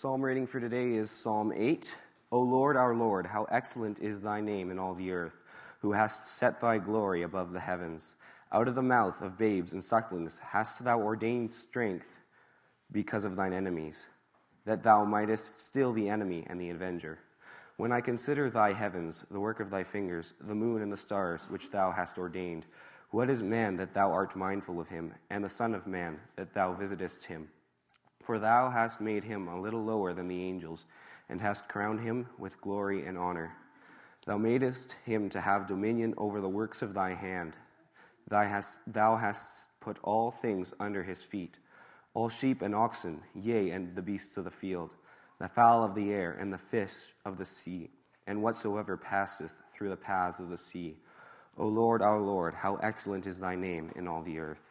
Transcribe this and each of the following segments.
Psalm reading for today is Psalm 8. O Lord, our Lord, how excellent is thy name in all the earth, who hast set thy glory above the heavens. Out of the mouth of babes and sucklings hast thou ordained strength because of thine enemies, that thou mightest still the enemy and the avenger. When I consider thy heavens, the work of thy fingers, the moon and the stars which thou hast ordained, what is man that thou art mindful of him, and the son of man that thou visitest him? For thou hast made him a little lower than the angels, and hast crowned him with glory and honor. Thou madest him to have dominion over the works of thy hand. Thou hast put all things under his feet, all sheep and oxen, yea, and the beasts of the field, the fowl of the air, and the fish of the sea, and whatsoever passeth through the paths of the sea. O Lord, our Lord, how excellent is thy name in all the earth.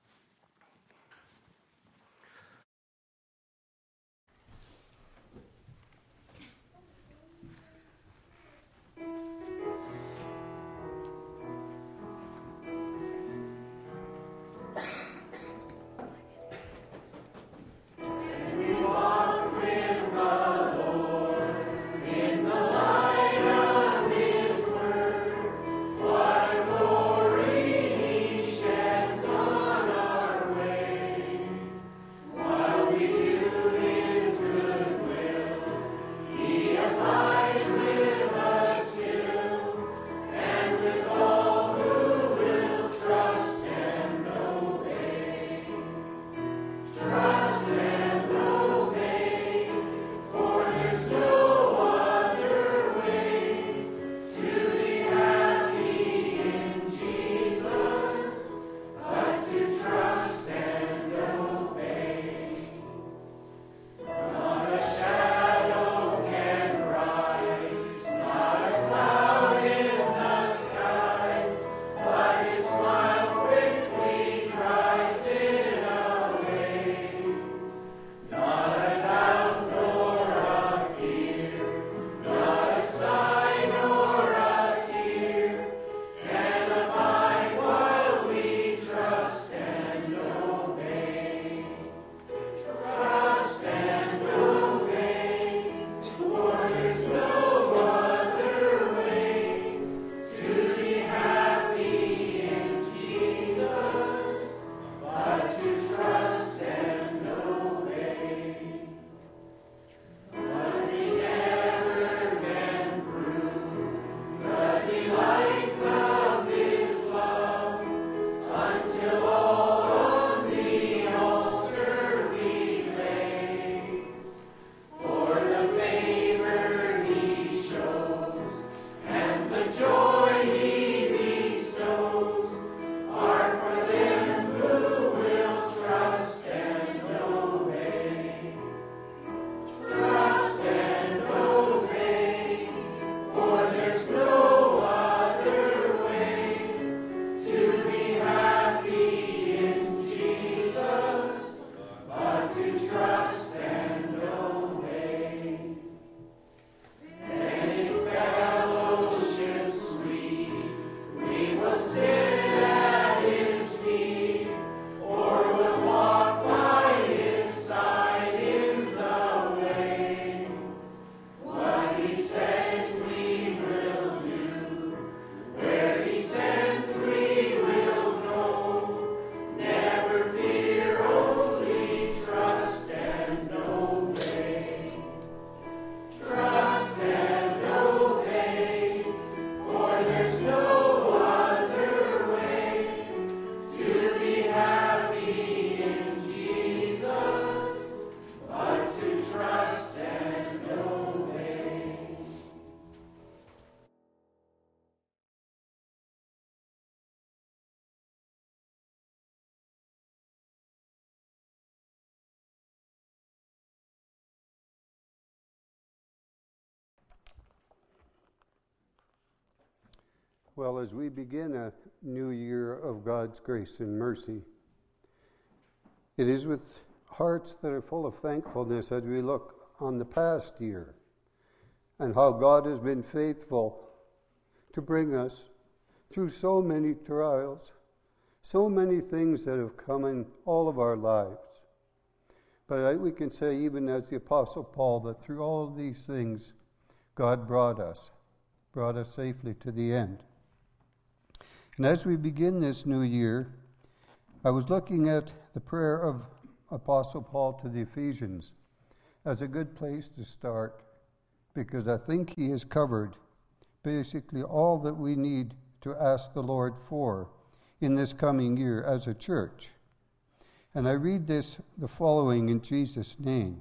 Well, as we begin a new year of God's grace and mercy, it is with hearts that are full of thankfulness as we look on the past year and how God has been faithful to bring us through so many trials, so many things that have come in all of our lives. But we can say, even as the Apostle Paul, that through all of these things, God brought us safely to the end. And as we begin this new year, I was looking at the prayer of Apostle Paul to the Ephesians as a good place to start, because I think he has covered basically all that we need to ask the Lord for in this coming year as a church. And I read the following in Jesus' name.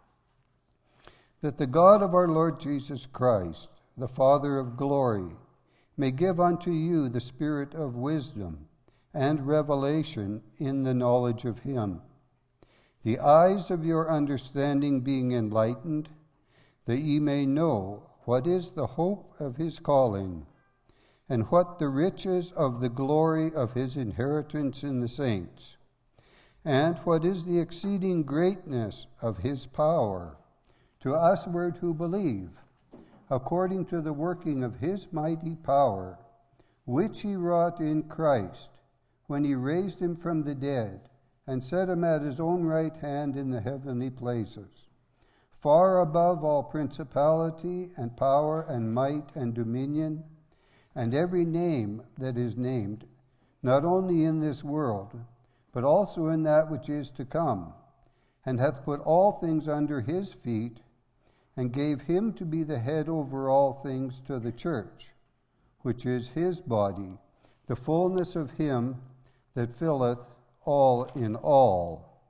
That the God of our Lord Jesus Christ, the Father of glory, may give unto you the spirit of wisdom and revelation in the knowledge of him, the eyes of your understanding being enlightened, that ye may know what is the hope of his calling, and what the riches of the glory of his inheritance in the saints, and what is the exceeding greatness of his power to usward who believe, according to the working of his mighty power, which he wrought in Christ, when he raised him from the dead, and set him at his own right hand in the heavenly places, far above all principality and power and might and dominion, and every name that is named, not only in this world, but also in that which is to come, and hath put all things under his feet, and gave him to be the head over all things to the church, which is his body, the fullness of him that filleth all in all.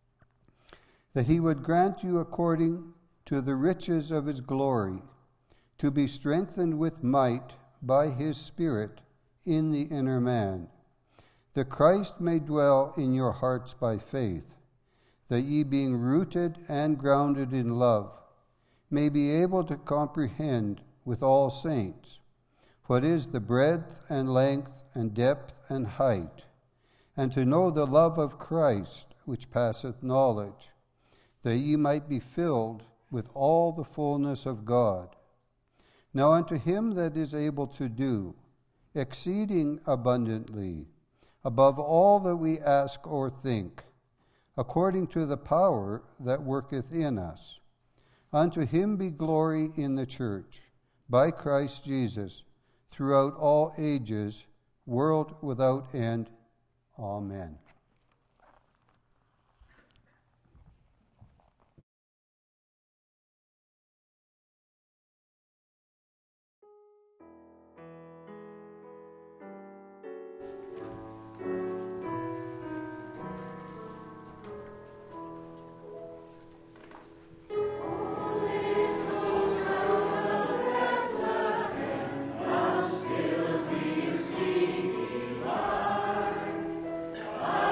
That he would grant you according to the riches of his glory, to be strengthened with might by his Spirit in the inner man, that Christ may dwell in your hearts by faith, that ye being rooted and grounded in love, may be able to comprehend with all saints what is the breadth and length and depth and height, and to know the love of Christ which passeth knowledge, that ye might be filled with all the fullness of God. Now unto him that is able to do exceeding abundantly, above all that we ask or think, according to the power that worketh in us. Unto him be glory in the church, by Christ Jesus, throughout all ages, world without end. Amen. Still be seen,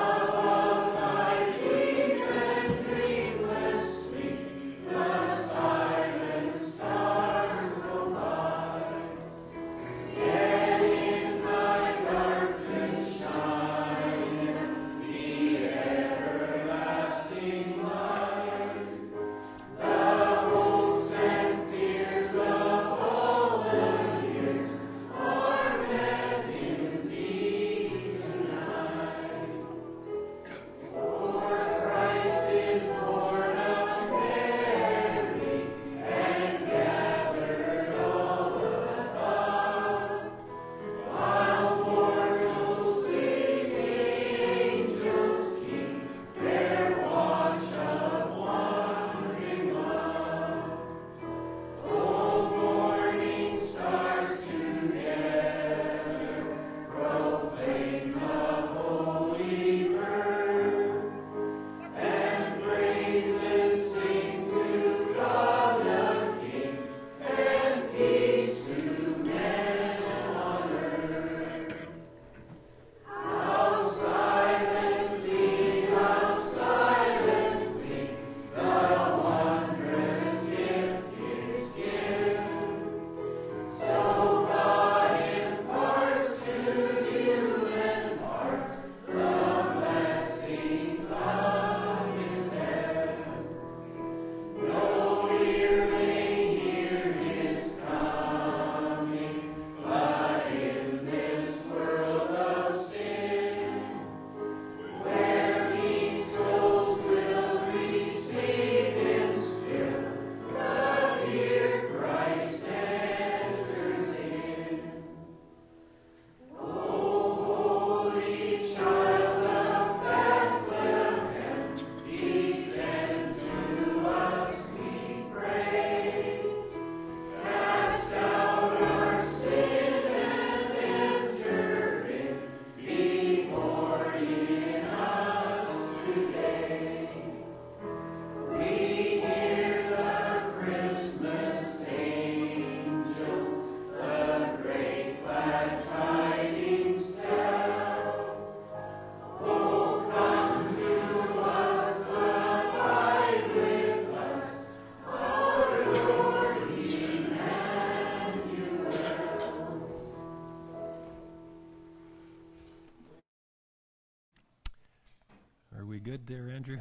good there, Andrew?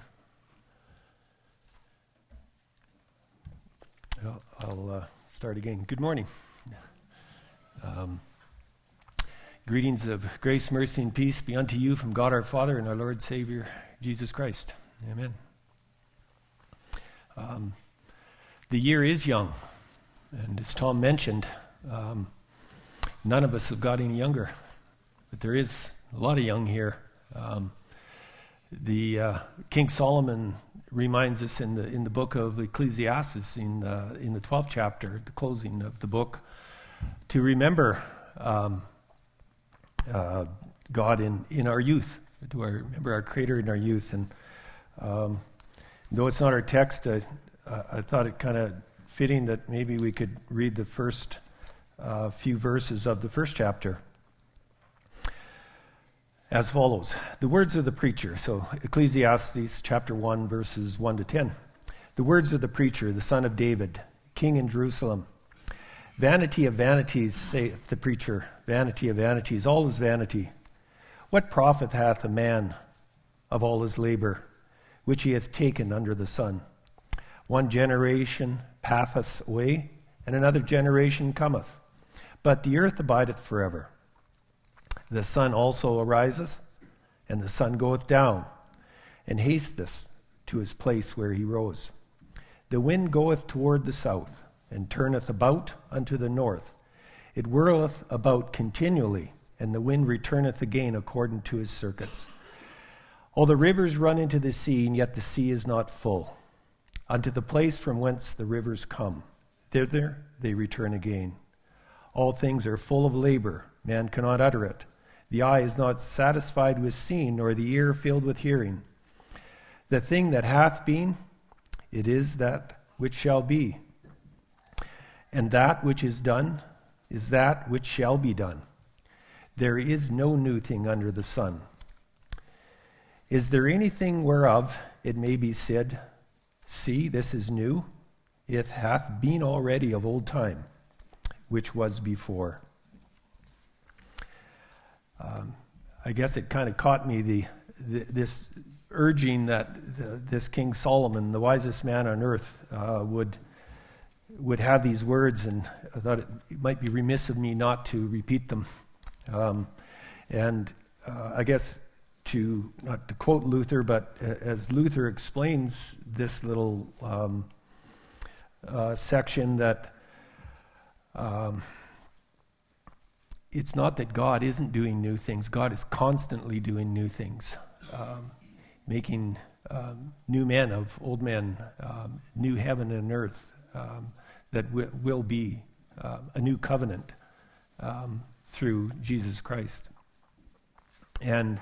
I'll start again. Good morning. Greetings of grace, mercy, and peace be unto you from God our Father and our Lord Savior, Jesus Christ. Amen. The year is young, and as Tom mentioned, none of us have got any younger, but there is a lot of young here. King Solomon reminds us in the book of Ecclesiastes, in the 12th chapter, the closing of the book, to remember God in our youth, to remember our Creator in our youth. And though it's not our text, I thought it kind of fitting that maybe we could read the first few verses of the first chapter as follows. The words of the preacher. So Ecclesiastes chapter 1, verses 1 to 10. The words of the preacher, the son of David, king in Jerusalem. Vanity of vanities, saith the preacher, vanity of vanities, all is vanity. What profit hath a man of all his labor, which he hath taken under the sun? One generation passeth away, and another generation cometh. But the earth abideth forever. The sun also ariseth, and the sun goeth down, and hasteth to his place where he rose. The wind goeth toward the south, and turneth about unto the north. It whirleth about continually, and the wind returneth again according to his circuits. All the rivers run into the sea, and yet the sea is not full. Unto the place from whence the rivers come, thither they return again. All things are full of labor, man cannot utter it. The eye is not satisfied with seeing, nor the ear filled with hearing. The thing that hath been, it is that which shall be. And that which is done is that which shall be done. There is no new thing under the sun. Is there anything whereof it may be said, see, this is new? It hath been already of old time, which was before. I guess it kind of caught me, this urging that this King Solomon, the wisest man on earth, would have these words, and I thought it might be remiss of me not to repeat them. I guess not to quote Luther, but as Luther explains this little section, that it's not that God isn't doing new things. God is constantly doing new things, making new men of old men, new heaven and earth, that will be a new covenant through Jesus Christ. And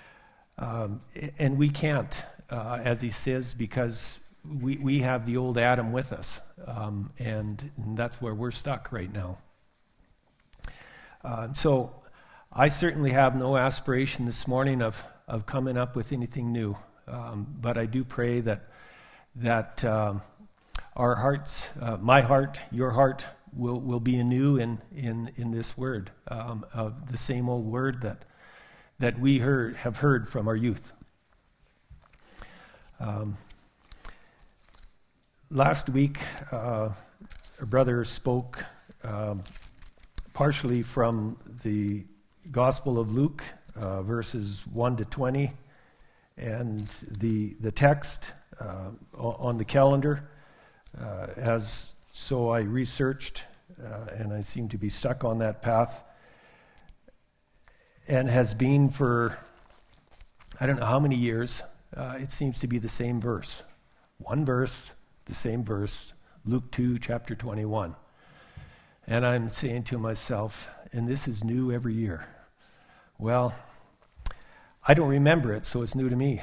we can't, as he says, because we have the old Adam with us, and that's where we're stuck right now. So I certainly have no aspiration this morning of coming up with anything new, but I do pray that our hearts, my heart, your heart, will be anew in this word, of the same old word that we have heard from our youth. Last week, a brother spoke partially from the Gospel of Luke, verses 1 to 20, and the text on the calendar. So I researched, and I seem to be stuck on that path, and has been for I don't know how many years. It seems to be the same verse. One verse, the same verse, Luke 2, chapter 21. And I'm saying to myself, and this is new every year. Well, I don't remember it, so it's new to me.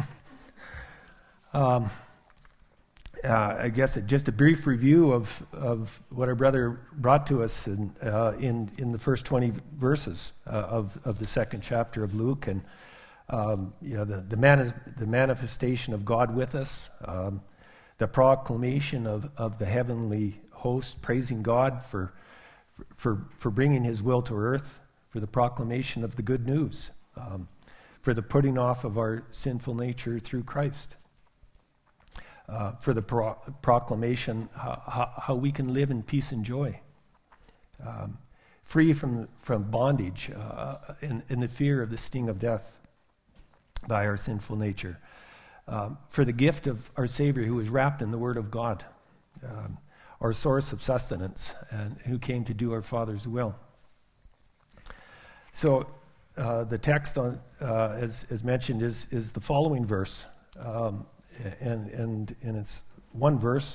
I guess just a brief review of what our brother brought to us in the first 20 verses of the second chapter of Luke, and the manifestation of God with us, the proclamation of the heavenly host praising God for bringing His will to earth, for the proclamation of the good news, for the putting off of our sinful nature through Christ, for the proclamation how we can live in peace and joy, free from bondage in the fear of the sting of death by our sinful nature, for the gift of our Savior who is wrapped in the Word of God, our source of sustenance, and who came to do our Father's will. So the text, as mentioned, is the following verse, and it's one verse.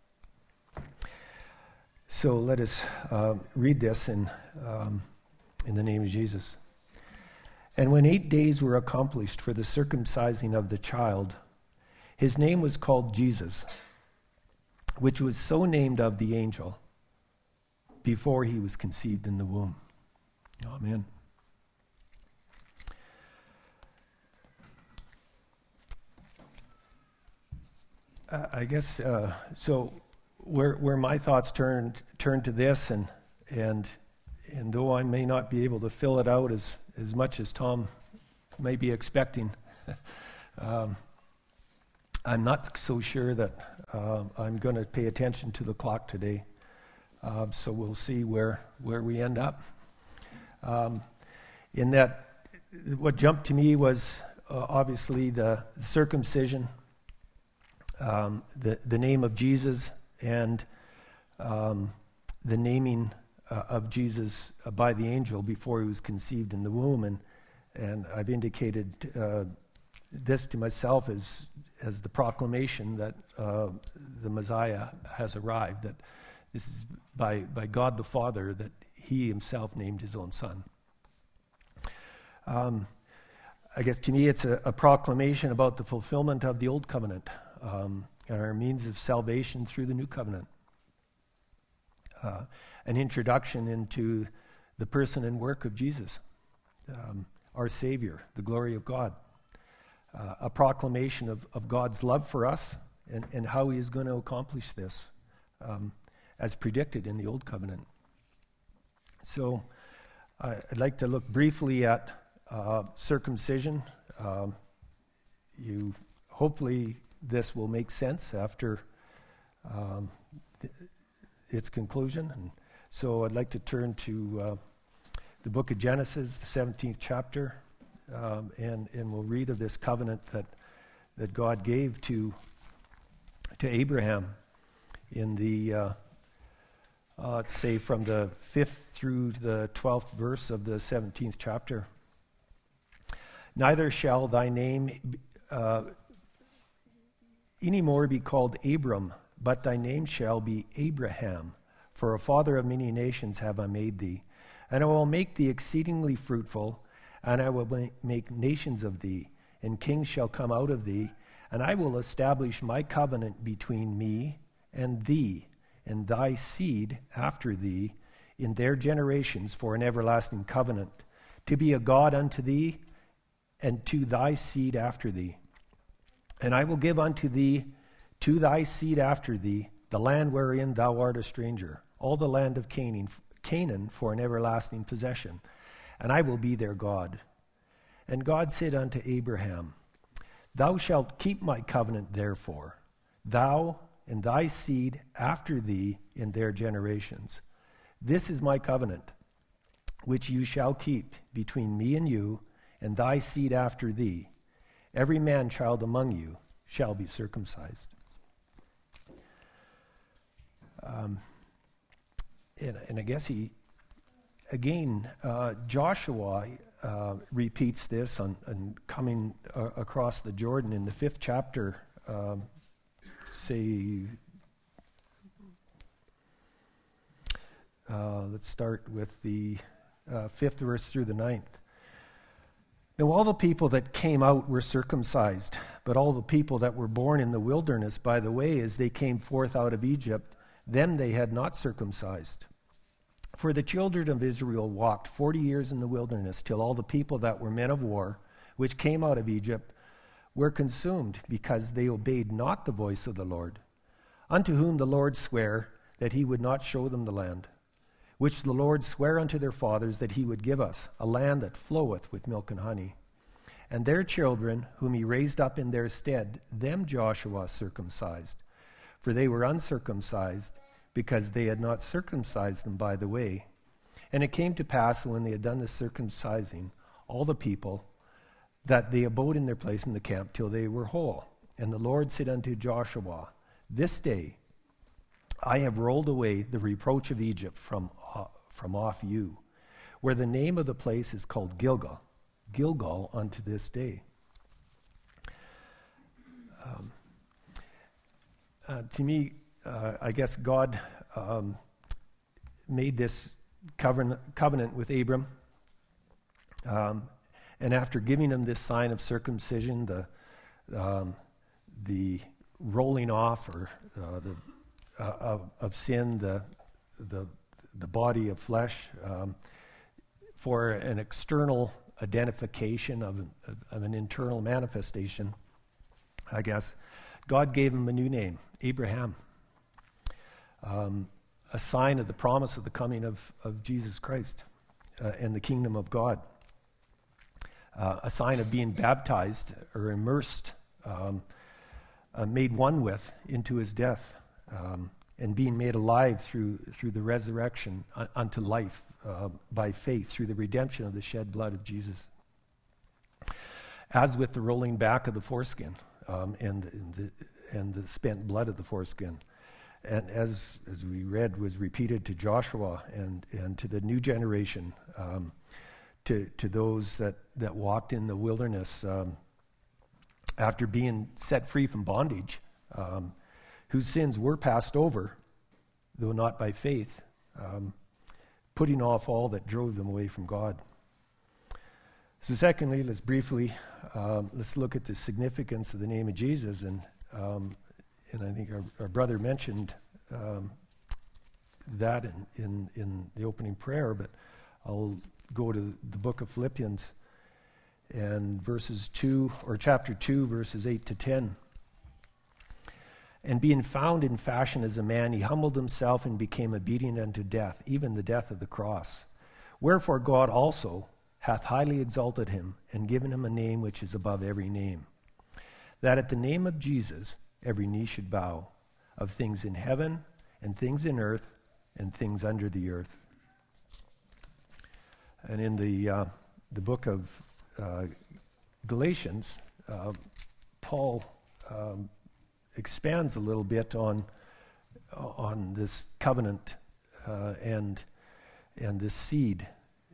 So let us read this in the name of Jesus. And when 8 days were accomplished for the circumcising of the child, his name was called Jesus, which was so named of the angel before he was conceived in the womb. Amen. I guess so. Where my thoughts turn to this, and though I may not be able to fill it out as much as Tom may be expecting, I'm not so sure that I'm going to pay attention to the clock today. So we'll see where we end up. In that, what jumped to me was obviously the circumcision, the name of Jesus, and the naming of Jesus by the angel before he was conceived in the womb. And I've indicated this to myself as the proclamation that the Messiah has arrived, that this is by God the Father that he himself named his own son. I guess to me it's a proclamation about the fulfillment of the Old Covenant, and our means of salvation through the New Covenant. An introduction into the person and work of Jesus, our Savior, the glory of God. A proclamation of God's love for us and how he is going to accomplish this, as predicted in the Old Covenant. So I'd like to look briefly at circumcision. Hopefully this will make sense after its conclusion. And so I'd like to turn to the book of Genesis, the 17th chapter, and we'll read of this covenant that God gave to Abraham in the, let's say, from the 5th through the 12th verse of the 17th chapter. Neither shall thy name any more be called Abram, but thy name shall be Abraham, for a father of many nations have I made thee. And I will make thee exceedingly fruitful, and I will make nations of thee, and kings shall come out of thee, and I will establish my covenant between me and thee, and thy seed after thee, in their generations for an everlasting covenant, to be a God unto thee, and to thy seed after thee. And I will give unto thee, to thy seed after thee, the land wherein thou art a stranger, all the land of Canaan for an everlasting possession, and I will be their God. And God said unto Abraham, Thou shalt keep my covenant therefore, thou and thy seed after thee in their generations. This is my covenant, which you shall keep between me and you, and thy seed after thee. Every man-child among you shall be circumcised. And I guess Joshua repeats this on coming across the Jordan in the 5th chapter, let's start with the 5th verse through the 9th. Now all the people that came out were circumcised, but all the people that were born in the wilderness by the way as they came forth out of Egypt, them they had not circumcised. For the children of Israel walked 40 years in the wilderness, till all the people that were men of war, which came out of Egypt, were consumed, because they obeyed not the voice of the Lord, unto whom the Lord sware that he would not show them the land, which the Lord sware unto their fathers that he would give us, a land that floweth with milk and honey. And their children, whom he raised up in their stead, them Joshua circumcised. For they were uncircumcised, because they had not circumcised them by the way. And it came to pass, when they had done the circumcising, all the people, that they abode in their place in the camp till they were whole. And the Lord said unto Joshua, This day I have rolled away the reproach of Egypt from off you, where the name of the place is called Gilgal unto this day. To me, I guess God made this covenant with Abram, and after giving him this sign of circumcision, the rolling off or of sin, the body of flesh, for an external identification of an internal manifestation, I guess, God gave him a new name, Abraham, a sign of the promise of the coming of Jesus Christ and the kingdom of God, a sign of being baptized or immersed, made one with into his death, and being made alive through the resurrection unto life by faith through the redemption of the shed blood of Jesus. As with the rolling back of the foreskin and the spent blood of the foreskin, and as we read, was repeated to Joshua and to the new generation, to those that walked in the wilderness after being set free from bondage, whose sins were passed over, though not by faith, putting off all that drove them away from God. So secondly, let's look at the significance of the name of Jesus, and I think our brother mentioned that in the opening prayer, but I'll go to the book of Philippians and chapter 2, verses 8 to 10. And being found in fashion as a man, he humbled himself and became obedient unto death, even the death of the cross. Wherefore God also hath highly exalted him, and given him a name which is above every name, that at the name of Jesus every knee should bow, of things in heaven, and things in earth, and things under the earth. And in the book of Galatians, Paul expands a little bit on this covenant and this seed.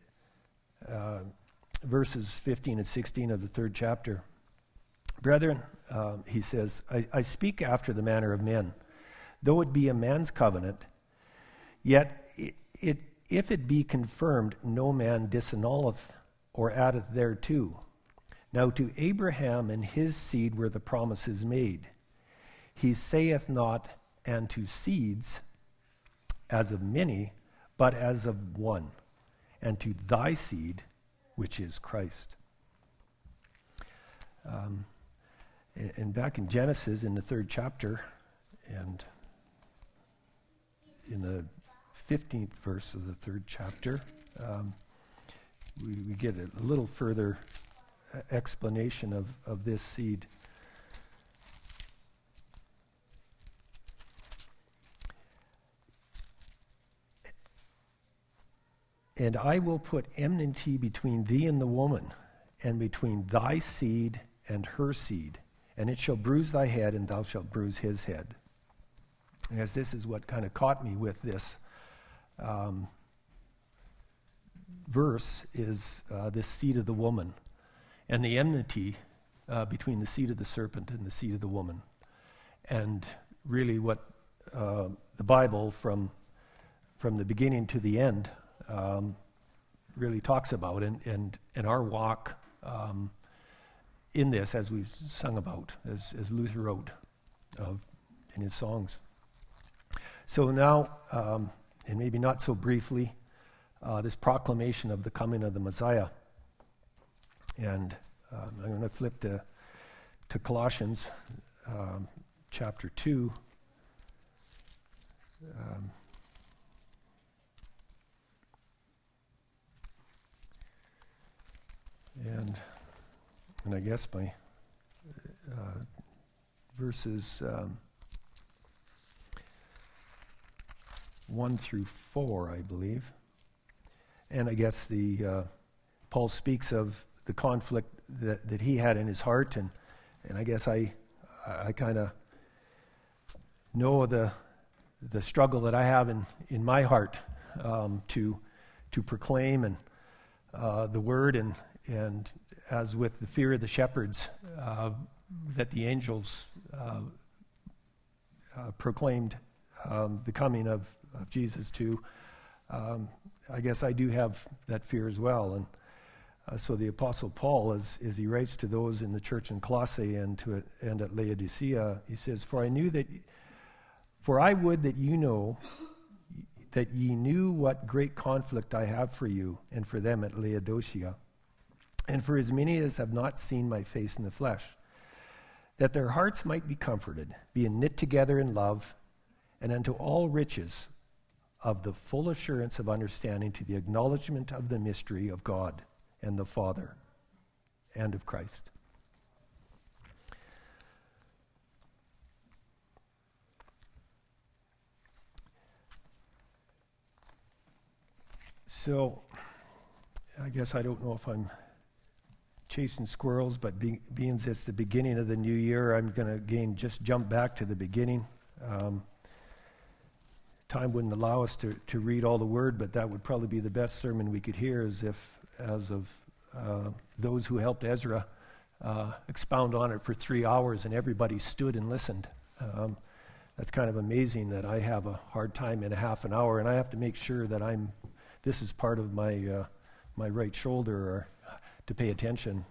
Verses 15 and 16 of the 3rd chapter. Brethren, he says, I speak after the manner of men. Though it be a man's covenant, yet if it be confirmed, no man disannulleth or addeth thereto. Now to Abraham and his seed were the promises made. He saith not, and to seeds, as of many, but as of one, and to thy seed, which is Christ. And back in Genesis, in the 3rd chapter, and in the 15th verse of the 3rd chapter, we get a little further explanation of this seed. And I will put enmity between thee and the woman, and between thy seed and her seed, and it shall bruise thy head, and thou shalt bruise his head. I guess this is what kind of caught me with this verse, is this seed of the woman, and the enmity between the seed of the serpent and the seed of the woman. And really what the Bible, from the beginning to the end, really talks about, and our walk in this, as we've sung about, as Luther wrote in his songs. So now, and maybe not so briefly, this proclamation of the coming of the Messiah. And I'm going to flip to Colossians chapter 2. And and I guess my verses 1 through 4, I believe. And I guess Paul speaks of the conflict that he had in his heart, and I guess I kind of know the struggle that I have in my heart to proclaim and the word, and as with the fear of the shepherds that the angels proclaimed the coming of Jesus to. I guess I do have that fear as well, and so the Apostle Paul, as he writes to those in the church in Colossae and at Laodicea, he says, "For I would that you know that ye knew what great conflict I have for you and for them at Laodicea, and for as many as have not seen my face in the flesh, that their hearts might be comforted, being knit together in love, and unto all riches of the full assurance of understanding, to the acknowledgement of the mystery of God and the Father and of Christ." So, I guess I don't know if I'm chasing squirrels, but being it's the beginning of the new year, I'm going to again just jump back to the beginning. Time wouldn't allow us to read all the word, but that would probably be the best sermon we could hear, as of those who helped Ezra expound on it for 3 hours, and everybody stood and listened. That's kind of amazing that I have a hard time in a half an hour, and I have to make sure that this is part of my right shoulder to pay attention.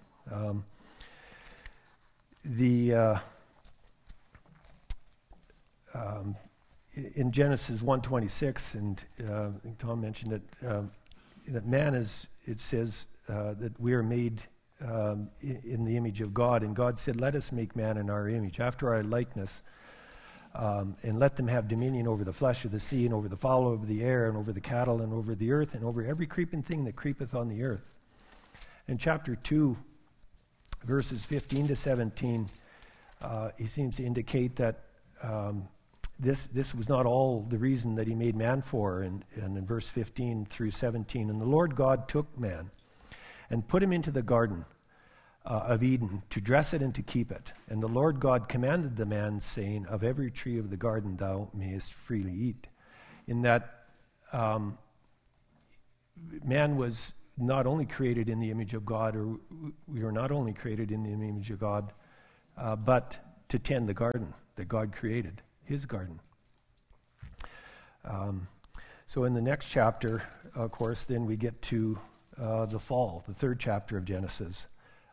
In Genesis 1:26, and I think Tom mentioned it, that man is, it says that we are made in the image of God, and God said, "Let us make man in our image, after our likeness, and let them have dominion over the flesh of the sea, and over the fowl of the air, and over the cattle, and over the earth, and over every creeping thing that creepeth on the earth." In chapter 2, verses 15 to 17, he seems to indicate that this was not all the reason that he made man for, and in verse 15 through 17, "And the Lord God took man and put him into the garden of Eden to dress it and to keep it. And the Lord God commanded the man, saying, Of every tree of the garden thou mayest freely eat." In that man was not only created in the image of God, or we were not only created in the image of God, but to tend the garden that God created, his garden. So in the next chapter, of course, then we get to the fall, the third chapter of Genesis.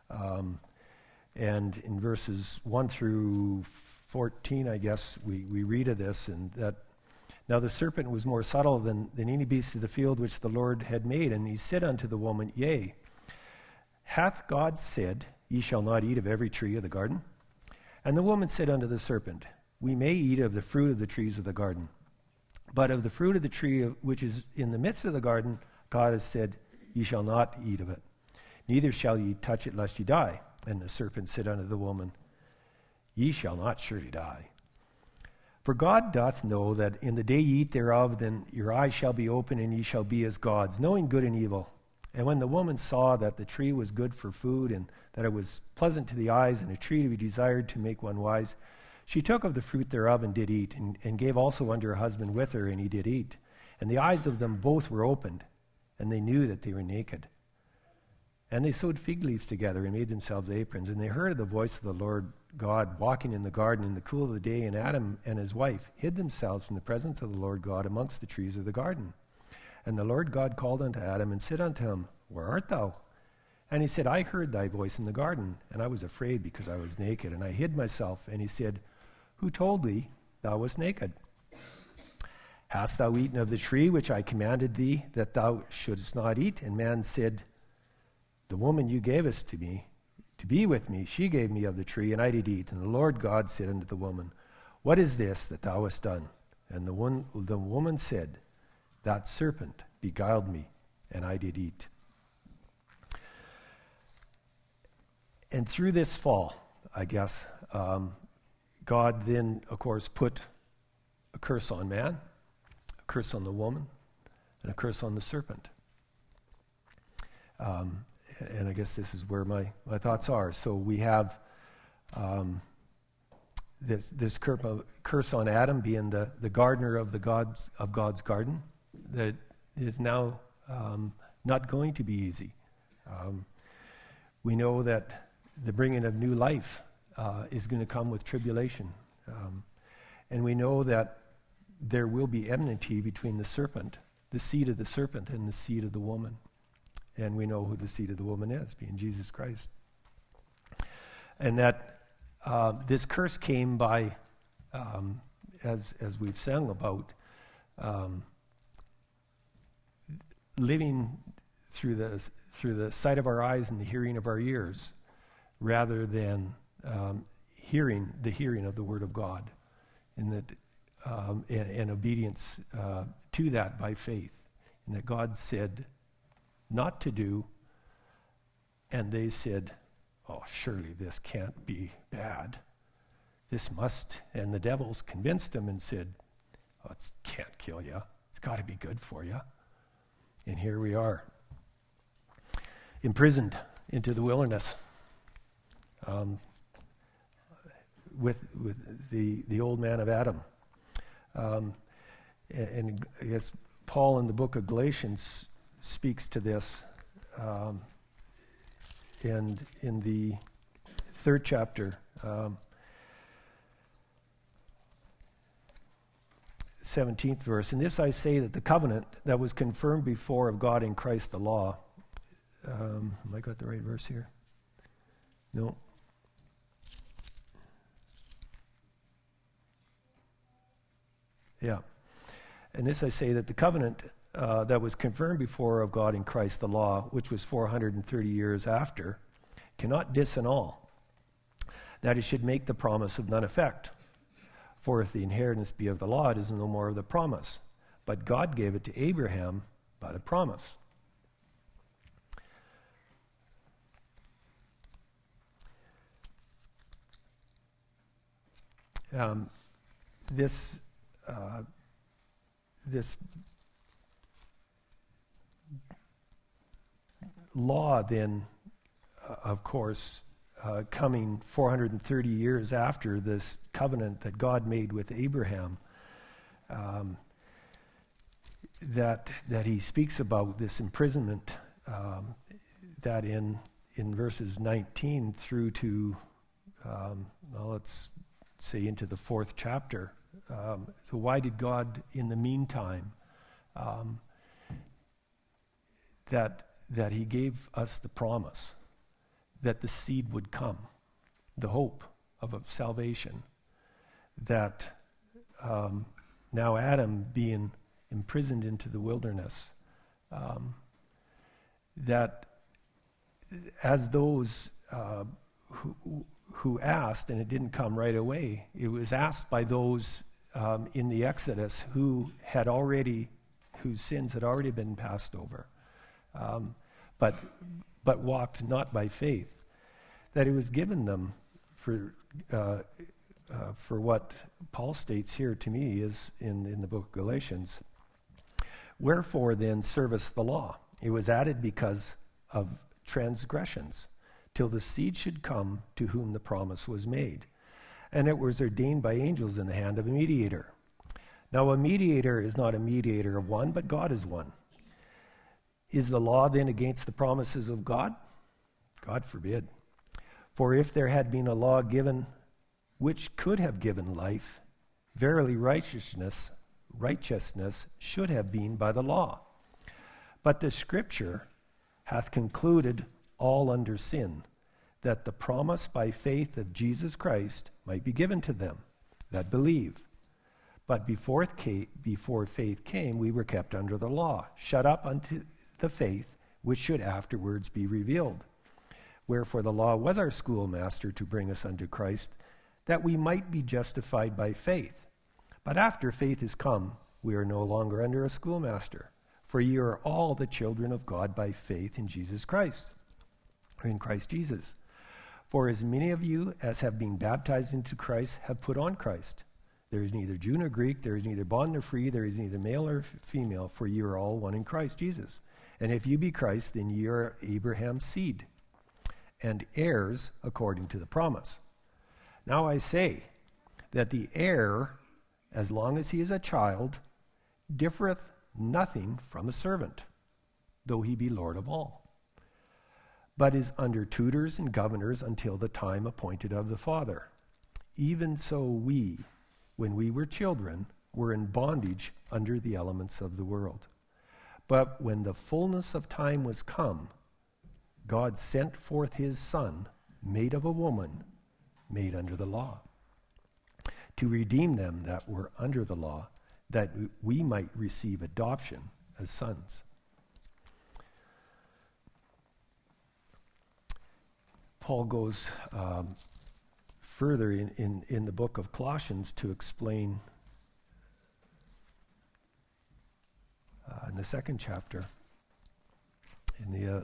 And in verses 1 through 14, I guess, we read of this, and that, "Now the serpent was more subtle than any beast of the field which the Lord had made, and he said unto the woman, Yea, hath God said, Ye shall not eat of every tree of the garden? And the woman said unto the serpent, We may eat of the fruit of the trees of the garden. But of the fruit of the tree which is in the midst of the garden, God has said, Ye shall not eat of it, neither shall ye touch it, lest ye die. And the serpent said unto the woman, Ye shall not surely die. For God doth know that in the day ye eat thereof, then your eyes shall be open, and ye shall be as gods, knowing good and evil. And when the woman saw that the tree was good for food, and that it was pleasant to the eyes, and a tree to be desired to make one wise, she took of the fruit thereof and did eat, and gave also unto her husband with her, and he did eat. And the eyes of them both were opened, and they knew that they were naked. And they sewed fig leaves together and made themselves aprons. And they heard the voice of the Lord God walking in the garden in the cool of the day, and Adam and his wife hid themselves from the presence of the Lord God amongst the trees of the garden. And the Lord God called unto Adam and said unto him, Where art thou? And he said, I heard thy voice in the garden, and I was afraid because I was naked, and I hid myself. And he said, Who told thee thou wast naked? Hast thou eaten of the tree which I commanded thee that thou shouldest not eat? And man said, The woman you gavest to me, to be with me, she gave me of the tree, and I did eat. And the Lord God said unto the woman, What is this that thou hast done? And the woman said, That serpent beguiled me, and I did eat. And through this fall, I guess, God then, of course, put a curse on man, a curse on the woman, and a curse on the serpent. And I guess this is where my thoughts are. So we have this curse on Adam being the gardener of God's garden, that is now not going to be easy. We know that the bringing of new life is going to come with tribulation. And we know that there will be enmity between the serpent, the seed of the serpent, and the seed of the woman. And we know who the seed of the woman is, being Jesus Christ. And that this curse came by, as we've sung about, living through the sight of our eyes and the hearing of our ears, rather than hearing of the Word of God, and that and obedience to that by faith, and that God said not to do, and they said, "Oh, surely this can't be bad. This must." And the devils convinced them and said, "Oh, it can't kill you. It's got to be good for you." And here we are, imprisoned into the wilderness, with the old man of Adam. And I guess Paul in the book of Galatians speaks to this, and in the 3rd chapter, 17th verse, "And this I say, that the covenant that was confirmed before of God in Christ the law," have I got the right verse here? No. Yeah. "And this I say, that the covenant that was confirmed before of God in Christ the law, which was 430 years after, cannot disannul, that it should make the promise of none effect. For if the inheritance be of the law, it is no more of the promise. But God gave it to Abraham by the promise." This law then, of course, coming 430 years after this covenant that God made with Abraham, that he speaks about this imprisonment, that in verses 19 through to, let's say into the 4th chapter. So why did God, in the meantime, that he gave us the promise that the seed would come, the hope of salvation, that now Adam being imprisoned into the wilderness, that as those who asked, and it didn't come right away, it was asked by those in the Exodus whose sins had already been passed over, but walked not by faith, that it was given them for what Paul states here to me is in the book of Galatians. "Wherefore then serveth the law? It was added because of transgressions, till the seed should come to whom the promise was made. And it was ordained by angels in the hand of a mediator. Now a mediator is not a mediator of one, but God is one. Is the law then against the promises of God? God forbid. For if there had been a law given which could have given life, verily righteousness should have been by the law. But the Scripture hath concluded all under sin, that the promise by faith of Jesus Christ might be given to them that believe. But before faith came, we were kept under the law, shut up unto the faith which should afterwards be revealed. Wherefore the law was our schoolmaster to bring us unto Christ, that we might be justified by faith. But after faith is come, we are no longer under a schoolmaster. For ye are all the children of God by faith in Jesus Christ, or in Christ Jesus. For as many of you as have been baptized into Christ have put on Christ. There is neither Jew nor Greek, there is neither bond nor free, there is neither male nor female, for you are all one in Christ Jesus. And if you be Christ, then ye are Abraham's seed, and heirs according to the promise. Now I say that the heir, as long as he is a child, differeth nothing from a servant, though he be Lord of all, but is under tutors and governors until the time appointed of the Father. Even so we, when we were children, were in bondage under the elements of the world. But when the fullness of time was come, God sent forth his Son, made of a woman, made under the law, to redeem them that were under the law, that we might receive adoption as sons. Paul goes further in the book of Colossians to explain in the second chapter in the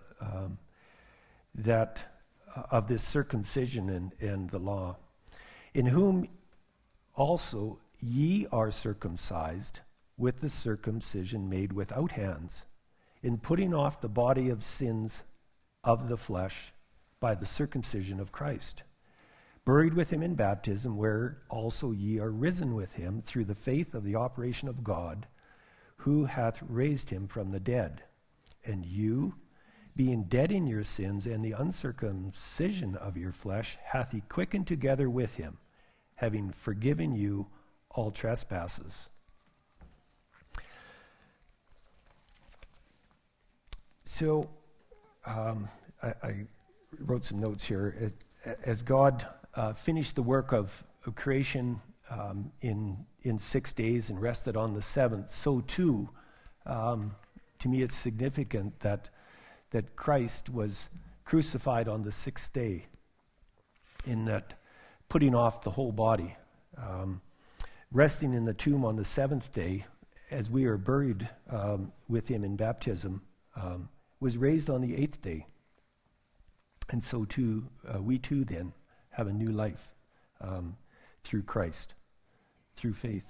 that of this circumcision and the law, in whom also ye are circumcised with the circumcision made without hands, in putting off the body of sins of the flesh by the circumcision of Christ, buried with him in baptism, where also ye are risen with him through the faith of the operation of God, who hath raised him from the dead. And you, being dead in your sins and the uncircumcision of your flesh, hath he quickened together with him, having forgiven you all trespasses. So, I wrote some notes here. As God finished the work of creation in 6 days and rested on the seventh, so too, to me it's significant that Christ was crucified on the sixth day, in that putting off the whole body, resting in the tomb on the seventh day, as we are buried with him in baptism, was raised on the eighth day. And so too, we too then have a new life through Christ, through faith.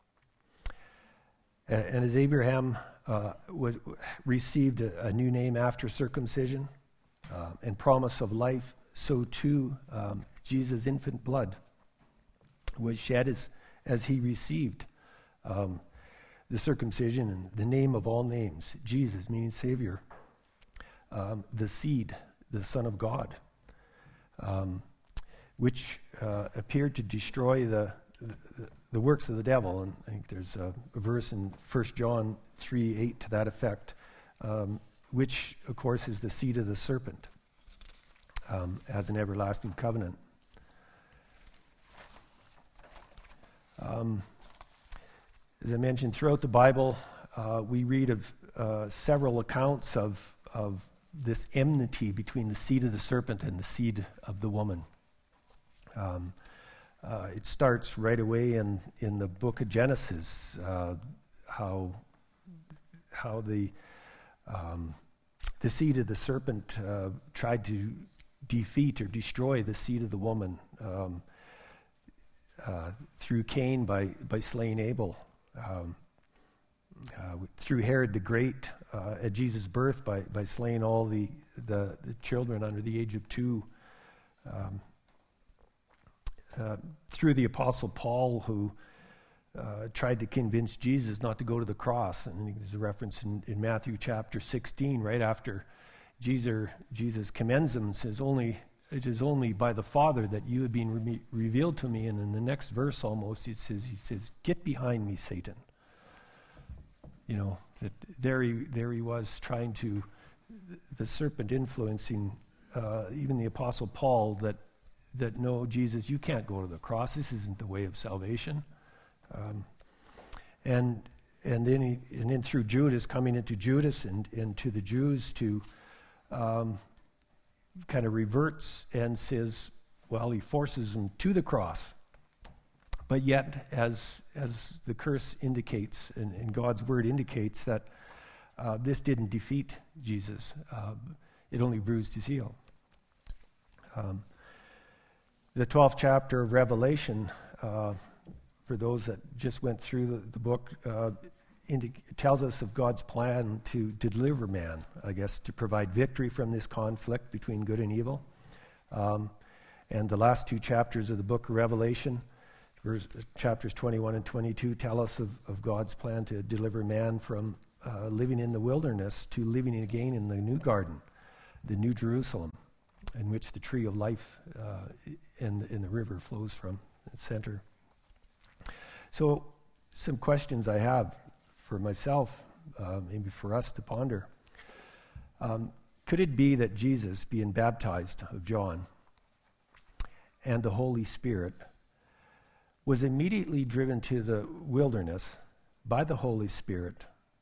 And as Abraham received a new name after circumcision and promise of life, so too Jesus' infant blood was shed as he received the circumcision and the name of all names, Jesus, meaning Savior, the seed, the Son of God, which appeared to destroy the works of the devil. And I think there's a verse in 1 John 3:8 to that effect, which, of course, is the seed of the serpent as an everlasting covenant. As I mentioned, throughout the Bible, we read of several accounts of this enmity between the seed of the serpent and the seed of the woman. It starts right away in the book of Genesis, how the seed of the serpent tried to defeat or destroy the seed of the woman through Cain by slaying Abel, through Herod the Great at Jesus' birth by slaying all the children under the age of 2. Through the Apostle Paul, who tried to convince Jesus not to go to the cross. And I think there's a reference in Matthew chapter 16, right after Jesus commends him and says, it is only by the Father that you have been revealed to me. And in the next verse almost, he says, get behind me, Satan. You know, that there he was trying to, the serpent influencing even the Apostle Paul, that no, Jesus, you can't go to the cross. This isn't the way of salvation. And then through Judas, coming into Judas and to the Jews, to kind of reverts and says, well, he forces them to the cross. But yet, as the curse indicates, and God's word indicates, that this didn't defeat Jesus. It only bruised his heel. The 12th chapter of Revelation, for those that just went through the book, tells us of God's plan to deliver man, I guess, to provide victory from this conflict between good and evil. And the last two chapters of the book of Revelation, chapters 21 and 22, tell us of God's plan to deliver man from living in the wilderness to living again in the new garden, the New Jerusalem, in which the tree of life and the river flows from the center. So some questions I have for myself, maybe for us to ponder. Could it be that Jesus, being baptized of John and the Holy Spirit, was immediately driven to the wilderness by the Holy Spirit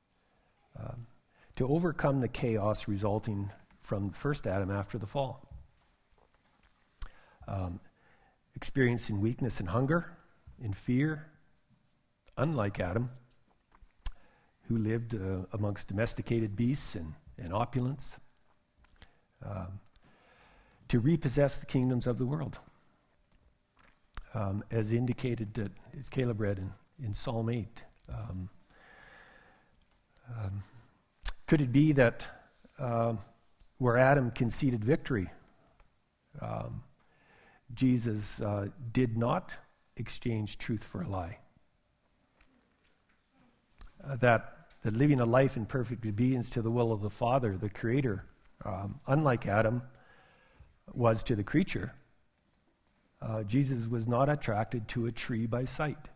to overcome the chaos resulting from first Adam after the fall? Experiencing weakness and hunger, in fear, unlike Adam, who lived amongst domesticated beasts and opulence, to repossess the kingdoms of the world, as indicated, as Caleb read in Psalm 8. Could it be that where Adam conceded victory, Jesus did not exchange truth for a lie? That living a life in perfect obedience to the will of the Father, the Creator, unlike Adam was to the creature, Jesus was not attracted to a tree by sight,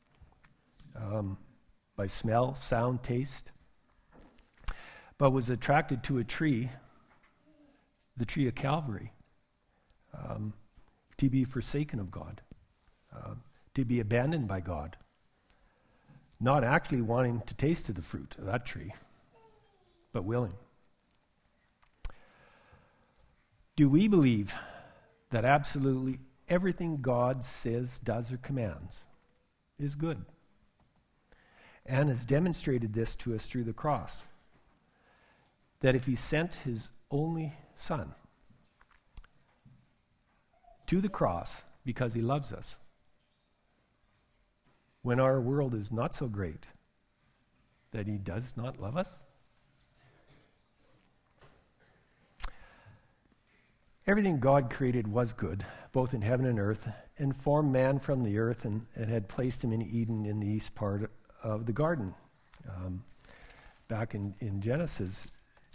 by smell, sound, taste, but was attracted to a tree, the tree of Calvary, to be forsaken of God, to be abandoned by God, not actually wanting to taste of the fruit of that tree, but willing. Do we believe that absolutely everything God says, does, or commands is good? And has demonstrated this to us through the cross. That if he sent his only Son to the cross because he loves us, when our world is not so great, that he does not love us? Everything God created was good, both in heaven and earth, and formed man from the earth and had placed him in Eden in the east part of the garden. Back in Genesis,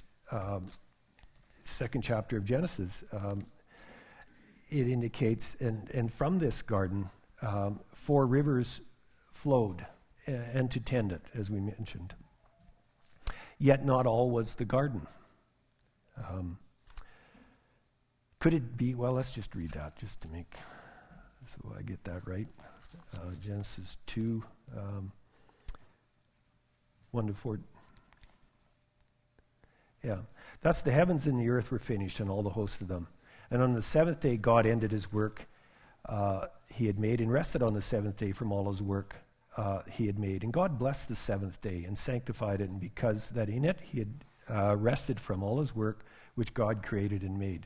second chapter of Genesis, it indicates, and from this garden, 4 rivers flowed and to tend it, as we mentioned. Yet not all was the garden. Could it be, well, let's just read that just to make, so I get that right. Genesis 2, 1 to 4. Yeah. Thus the heavens and the earth were finished, and all the host of them. And on the seventh day God ended his work he had made, and rested on the seventh day from all his work he had made. And God blessed the seventh day and sanctified it, and because that in it he had rested from all his work which God created and made.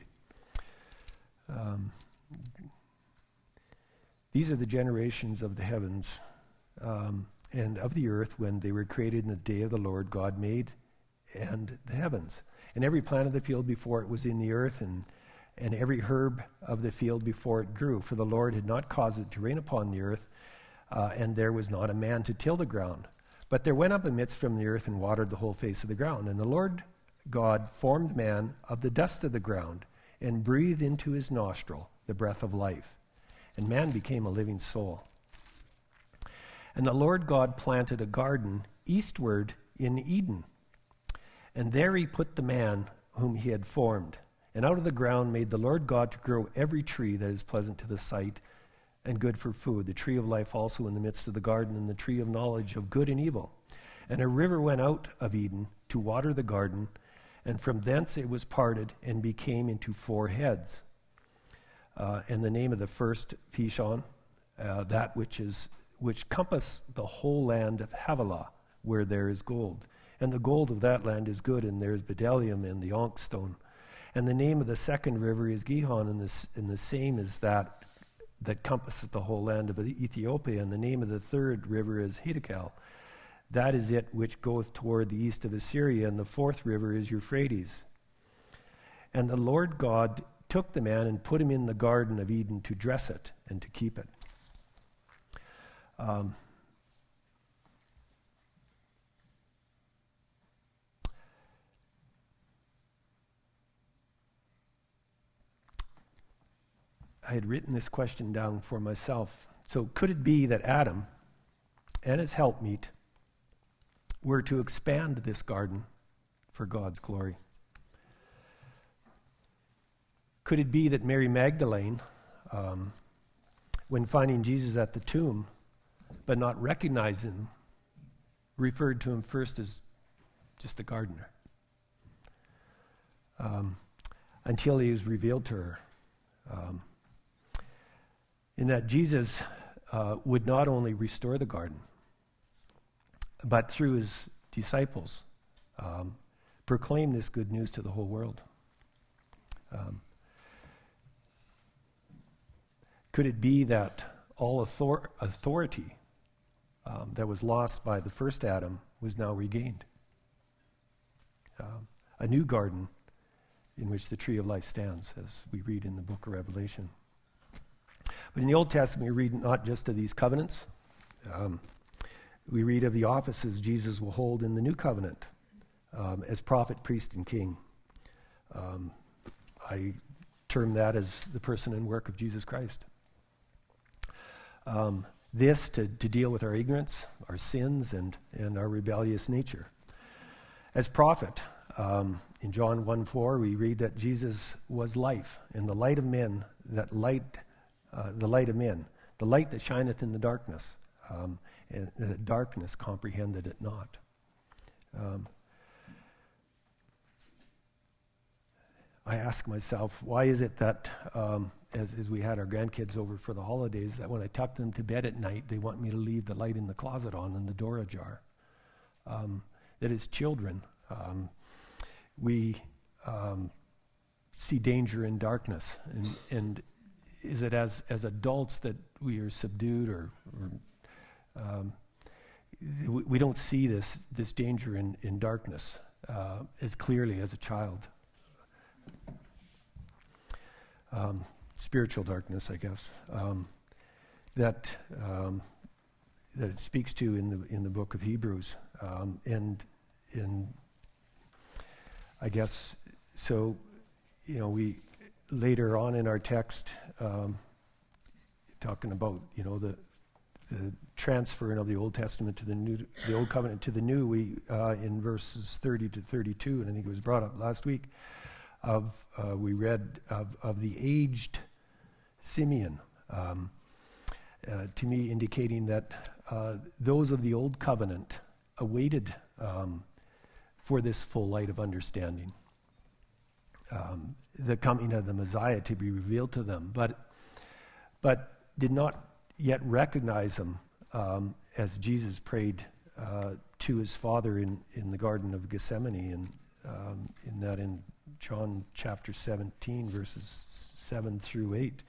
These are the generations of the heavens and of the earth when they were created in the day of the Lord God made and the heavens. And every plant of the field before it was in the earth, and every herb of the field before it grew. For the Lord had not caused it to rain upon the earth, and there was not a man to till the ground. But there went up a mist from the earth and watered the whole face of the ground. And the Lord God formed man of the dust of the ground, and breathed into his nostril the breath of life. And man became a living soul. And the Lord God planted a garden eastward in Eden. And there he put the man whom he had formed. And out of the ground made the Lord God to grow every tree that is pleasant to the sight and good for food, the tree of life also in the midst of the garden, and the tree of knowledge of good and evil. And a river went out of Eden to water the garden, and from thence it was parted and became into 4 heads. And the name of the first, Pishon, that which compass the whole land of Havilah, where there is gold. And the gold of that land is good, and there is bdellium and the onyx stone. And the name of the second river is Gihon, and the same is that that compasseth the whole land of Ethiopia, and the name of the third river is Hiddekel. That is it which goeth toward the east of Assyria, and the fourth river is Euphrates. And the Lord God took the man and put him in the Garden of Eden to dress it and to keep it. I had written this question down for myself. So could it be that Adam and his helpmeet were to expand this garden for God's glory? Could it be that Mary Magdalene, when finding Jesus at the tomb, but not recognizing him, referred to him first as just the gardener, until he was revealed to her? In that Jesus would not only restore the garden, but through his disciples, proclaim this good news to the whole world. Could it be that all authority that was lost by the first Adam was now regained? A new garden in which the tree of life stands, as we read in the book of Revelation. But in the Old Testament, we read not just of these covenants. We read of the offices Jesus will hold in the new covenant as prophet, priest, and king. I term that as the person and work of Jesus Christ. This to deal with our ignorance, our sins, and our rebellious nature. As prophet, in John 1:4, we read that Jesus was life, and the light of men, the light of men, the light that shineth in the darkness, and the darkness comprehended it not. I ask myself, why is it that as we had our grandkids over for the holidays, that when I tuck them to bed at night, they want me to leave the light in the closet on and the door ajar? That as children, we see danger in darkness, and is it as adults that we are subdued, or we don't see this danger in darkness as clearly as a child? Spiritual darkness, I guess, that it speaks to in the book of Hebrews, and I guess so. We later on in our text, talking about the transferring of the Old Testament to the Old Covenant to the New. We in verses 30 to 32, and I think it was brought up last week. We read of the aged Simeon, to me indicating that those of the Old Covenant awaited for this full light of understanding, the coming of the Messiah to be revealed to them, but did not yet recognize him as Jesus prayed to his Father in the Garden of Gethsemane, and in John chapter 17, verses 7 through 8.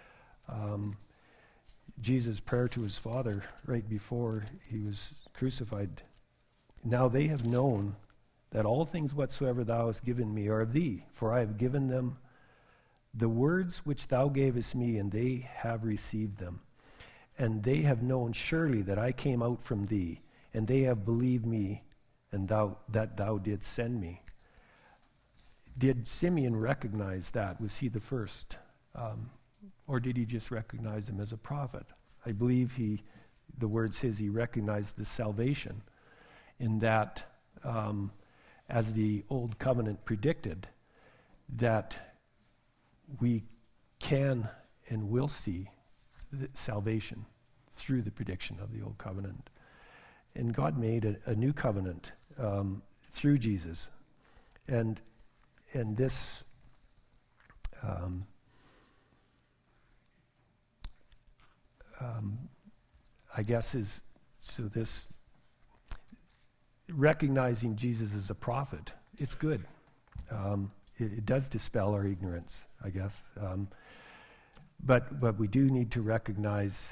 Jesus' prayer to his Father right before he was crucified. Now they have known that all things whatsoever thou hast given me are of thee, for I have given them the words which thou gavest me, and they have received them. And they have known surely that I came out from thee, and they have believed me, and that thou didst send me. Did Simeon recognize that? Was he the first? Or did he just recognize him as a prophet? I believe the word says he recognized the salvation, in that, as the Old Covenant predicted, that we can and will see the salvation through the prediction of the Old Covenant. And God made a new covenant through Jesus. And this I guess is, so this recognizing Jesus as a prophet, it's good. It does dispel our ignorance, I guess. But we do need to recognize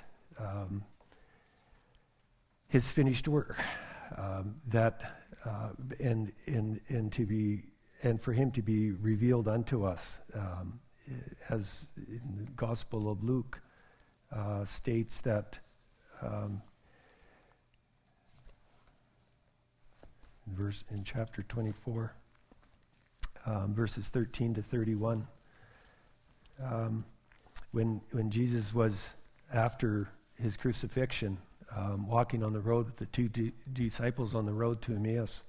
his finished work, and for him to be revealed unto us, as in the Gospel of Luke states that in chapter 24, verses 13 to 31. When Jesus was, after his crucifixion, walking on the road with the two disciples on the road to Emmaus,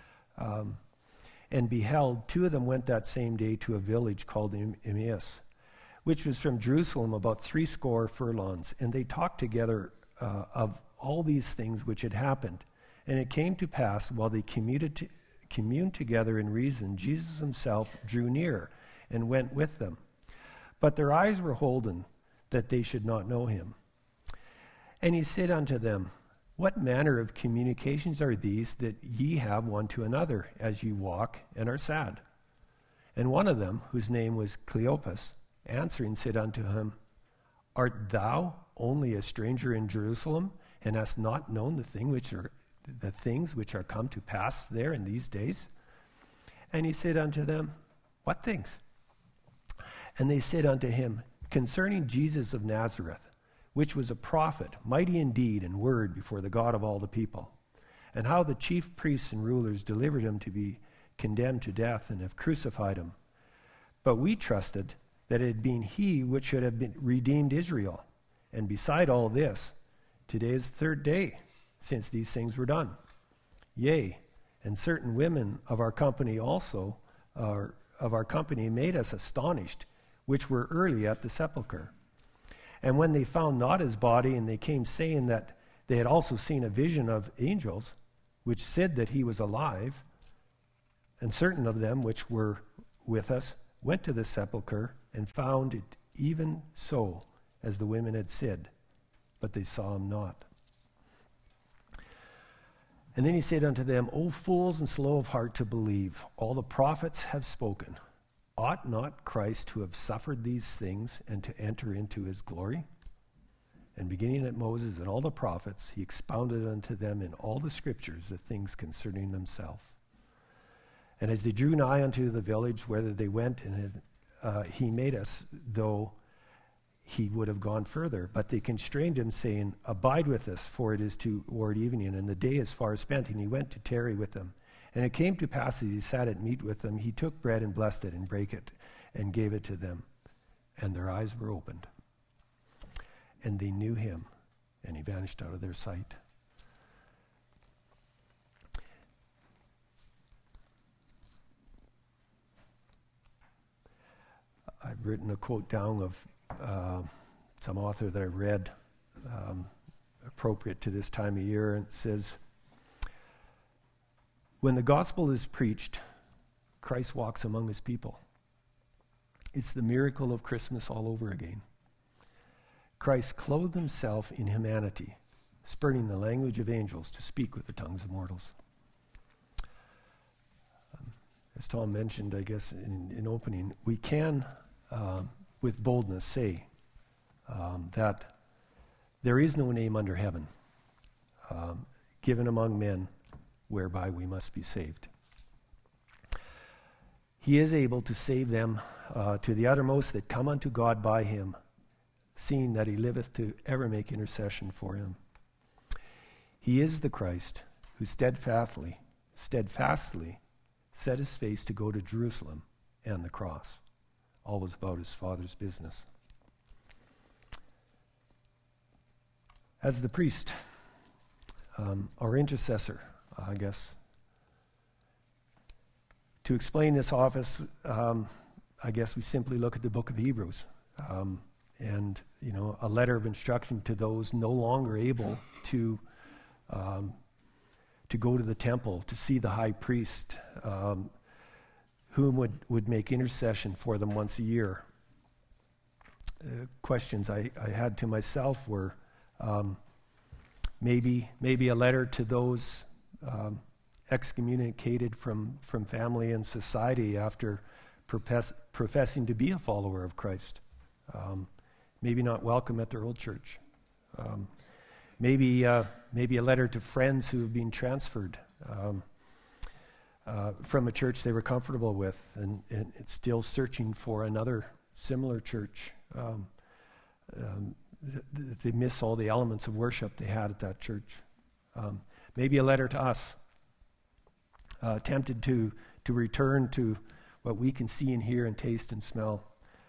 and beheld, two of them went that same day to a village called Emmaus, which was from Jerusalem about 80 furlongs, and they talked together of all these things which had happened. And it came to pass, while they communed together in reason, Jesus himself drew near and went with them. But their eyes were holden, that they should not know him. And he said unto them, What manner of communications are these that ye have one to another, as ye walk and are sad? And one of them, whose name was Cleopas, answering said unto him, Art thou only a stranger in Jerusalem, and hast not known the things which are come to pass there in these days? And he said unto them, What things? And they said unto him, Concerning Jesus of Nazareth, which was a prophet, mighty in deed and word before the God of all the people, and how the chief priests and rulers delivered him to be condemned to death, and have crucified him. But we trusted that it had been he which should have been redeemed Israel. And beside all this, today is the 3rd day since these things were done. Yea, and certain women of our company also, made us astonished, which were early at the sepulchre. And when they found not his body, and they came saying that they had also seen a vision of angels, which said that he was alive, and certain of them which were with us went to the sepulchre, and found it even so as the women had said, but they saw him not. And then he said unto them, O fools and slow of heart to believe, all the prophets have spoken. Ought not Christ to have suffered these things and to enter into his glory? And beginning at Moses and all the prophets, he expounded unto them in all the scriptures the things concerning himself. And as they drew nigh unto the village, whither they went, he made us, though he would have gone further. But they constrained him, saying, Abide with us, for it is toward evening, and the day is far spent. And he went to tarry with them. And it came to pass, as he sat at meat with them, he took bread and blessed it, and brake it, and gave it to them. And their eyes were opened. And they knew him, and he vanished out of their sight. I've written a quote down of some author that I read, appropriate to this time of year, and it says, when the gospel is preached, Christ walks among his people. It's the miracle of Christmas all over again. Christ clothed himself in humanity, spurning the language of angels to speak with the tongues of mortals. As Tom mentioned, I guess, in opening, we can, with boldness, say that there is no name under heaven given among men whereby we must be saved. He is able to save them to the uttermost that come unto God by him, seeing that he liveth to ever make intercession for him. He is the Christ who steadfastly set his face to go to Jerusalem and the cross, always about his Father's business. As the priest, our intercessor, I guess, to explain this office, I guess we simply look at the book of Hebrews, and a letter of instruction to those no longer able to go to the temple to see the high priest, whom would make intercession for them once a year. Questions I had to myself were maybe a letter to those excommunicated from family and society after professing to be a follower of Christ. maybe not welcome at their old church. Maybe a letter to friends who have been transferred from a church they were comfortable with, and it's still searching for another similar church. They miss all the elements of worship they had at that church. Maybe a letter to us, tempted to return to what we can see and hear and taste and smell,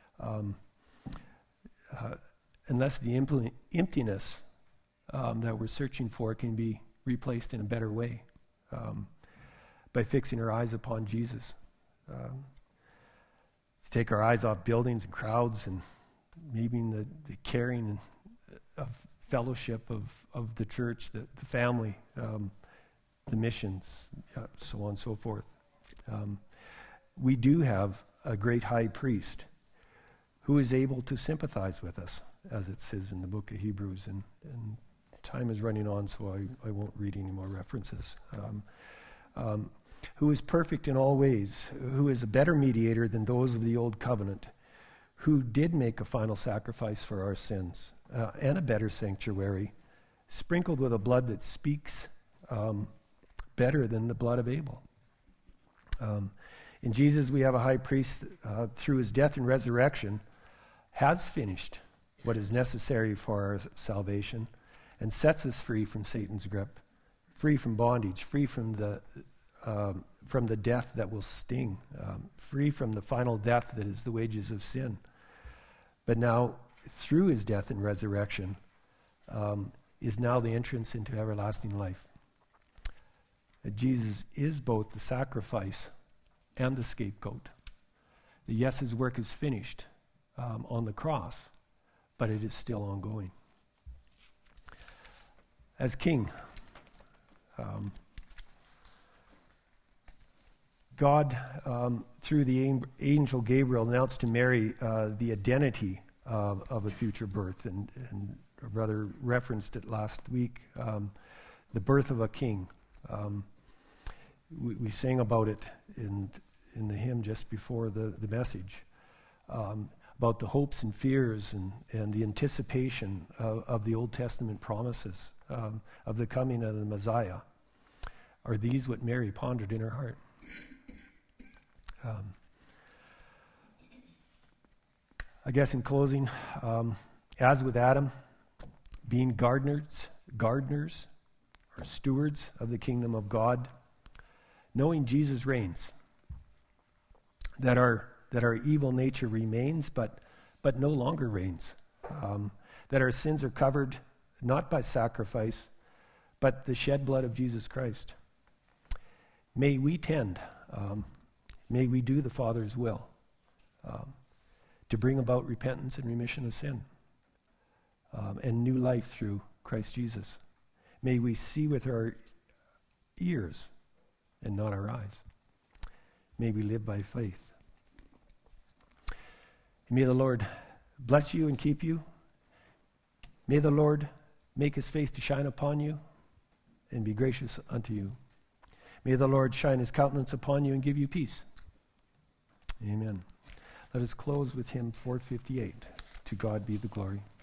unless the emptiness that we're searching for can be replaced in a better way, by fixing our eyes upon Jesus. To take our eyes off buildings and crowds and maybe the caring of fellowship of the church, the family, the missions, so on and so forth. We do have a great high priest who is able to sympathize with us, as it says in the book of Hebrews. And time is running on, so I won't read any more references. Who is perfect in all ways, who is a better mediator than those of the old covenant, who did make a final sacrifice for our sins, and a better sanctuary, sprinkled with a blood that speaks better than the blood of Abel. In Jesus, we have a high priest through his death and resurrection has finished what is necessary for our salvation and sets us free from Satan's grip, free from bondage, free from the death that will sting, free from the final death that is the wages of sin. But now, through his death and resurrection, is now the entrance into everlasting life. That Jesus is both the sacrifice and the scapegoat. That yes, his work is finished on the cross, but it is still ongoing. As king, God, through the angel Gabriel, announced to Mary the identity of a future birth, and our brother referenced it last week, the birth of a king. We sang about it in the hymn just before the message, about the hopes and fears and the anticipation of the Old Testament promises of the coming of the Messiah. Are these what Mary pondered in her heart? I guess in closing, as with Adam, being gardeners or stewards of the kingdom of God, knowing Jesus reigns, that our evil nature remains, but no longer reigns, that our sins are covered not by sacrifice, but the shed blood of Jesus Christ. May we tend, may we do the Father's will to bring about repentance and remission of sin and new life through Christ Jesus. May we see with our ears and not our eyes. May we live by faith. May the Lord bless you and keep you. May the Lord make his face to shine upon you and be gracious unto you. May the Lord shine his countenance upon you and give you peace. Amen. Let us close with hymn 458. To God be the glory.